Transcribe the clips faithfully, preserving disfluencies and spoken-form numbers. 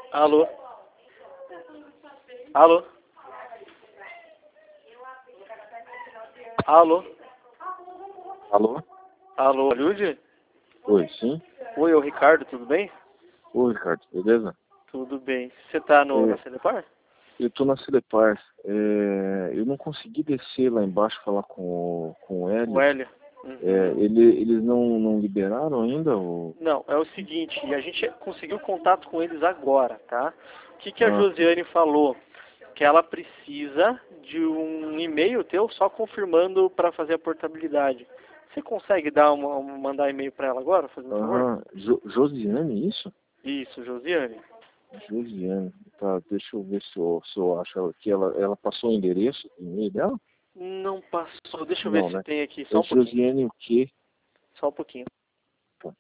Alô? Alô? Alô? Alô? Alô, Lúdia? Oi, sim? Oi, é o Ricardo, tudo bem? Oi, Ricardo, beleza? Tudo bem. Você tá no, na É, Celepar? eu tô na Celepar. É, eu não consegui descer lá embaixo falar com o, com o O Hélio. Hélio? É, Uhum. ele, eles não, não liberaram ainda? O... Não, é o seguinte, a gente conseguiu contato com eles agora, tá? O que, que a Ah, Josiane falou? Que ela precisa de um e-mail teu só confirmando para fazer a portabilidade. Você consegue dar uma, uma- mandar e-mail para ela agora, fazendo um favor? aham. Jo, Josiane, isso? Isso, Josiane. Josiane. Tá, deixa eu ver se eu, se eu acho ela aqui. Ela, ela passou o endereço, o e-mail dela? Não passou. Deixa eu ver Não, se né? tem aqui. É Só um pouquinho. Josiane o quê? Só um pouquinho. Tá.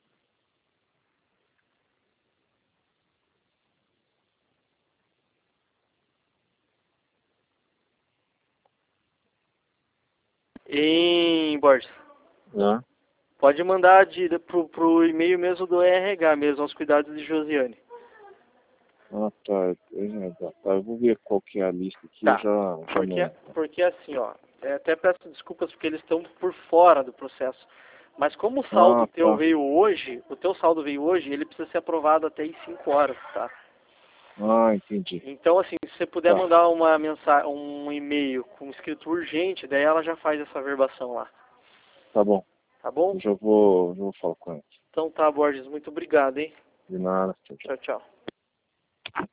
Em Borges. Ah, Pode mandar de, pro, pro e-mail mesmo do R H mesmo, aos cuidados de Josiane. ah tá. É, tá, tá. Eu vou ver qual que é a lista aqui, eu Tá. já, já Porque, mando. porque assim, ó, é, até peço desculpas porque eles estão por fora do processo. Mas como o saldo Ah, teu tá. veio hoje, o teu saldo veio hoje, ele precisa ser aprovado até em cinco horas, tá? Ah, entendi. Então, assim, se você puder Tá, mandar uma mensagem, um e-mail com escrito urgente, daí ela já faz essa verbação lá. tá bom. Tá bom? Eu já vou, já vou falar com ela. Então tá, Borges, muito obrigado, hein? De nada. Tchau, tchau. Tchau, tchau.